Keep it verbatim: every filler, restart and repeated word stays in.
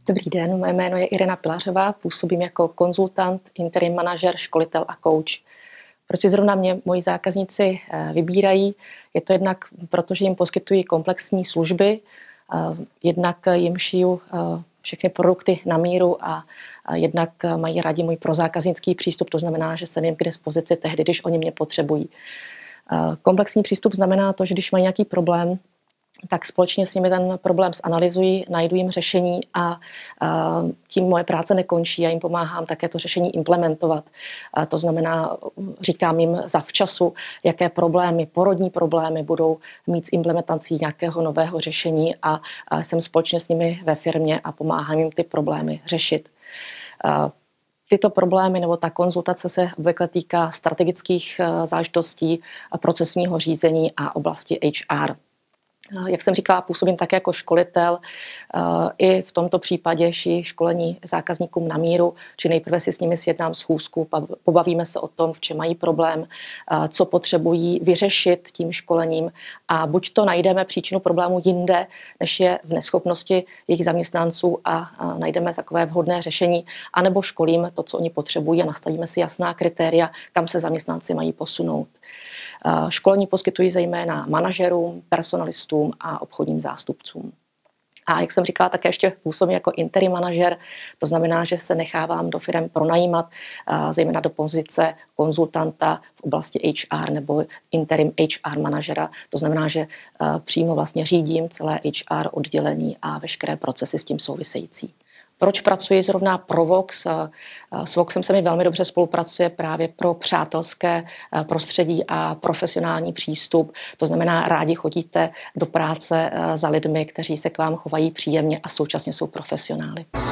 Dobrý den, moje jméno je Irena Pilařová, působím jako konzultant, interim manažer, školitel a coach. Proč si zrovna mě moji zákazníci vybírají? Je to jednak proto, že jim poskytují komplexní služby, jednak jim šiju všechny produkty na míru a jednak mají rádi můj prozákaznický přístup, to znamená, že jsem jim k dispozici tehdy, když oni mě potřebují. Komplexní přístup znamená to, že když mají nějaký problém, tak společně s nimi ten problém zanalyzuji, najdu jim řešení a, a tím moje práce nekončí. Já jim pomáhám také to řešení implementovat. A to znamená, říkám jim zavčasu, jaké problémy, porodní problémy budou mít s implementací nějakého nového řešení a, a jsem společně s nimi ve firmě a pomáhám jim ty problémy řešit. A tyto problémy nebo ta konzultace se obvykle týká strategických záležitostí, procesního řízení a oblasti H R. Jak jsem říkala, působím také jako školitel. I v tomto případě šiji školení zákazníkům na míru, či nejprve si s nimi sjednám schůzku, pobavíme se o tom, v čem mají problém, co potřebují vyřešit tím školením a buď to najdeme příčinu problému jinde, než je v neschopnosti jejich zaměstnanců a najdeme takové vhodné řešení, anebo školím to, co oni potřebují a nastavíme si jasná kritéria, kam se zaměstnanci mají posunout. Školení poskytují zejména manažerům, personalistům a obchodním zástupcům. A jak jsem říkala, také ještě působím jako interim manažer, to znamená, že se nechávám do firem pronajímat, zejména do pozice konzultanta v oblasti H R nebo interim H R manažera. To znamená, že přímo vlastně řídím celé H R oddělení a veškeré procesy s tím související. Proč pracuji zrovna pro Vox? S Voxem se mi velmi dobře spolupracuje právě pro přátelské prostředí a profesionální přístup. To znamená, rádi chodíte do práce za lidmi, kteří se k vám chovají příjemně a současně jsou profesionály.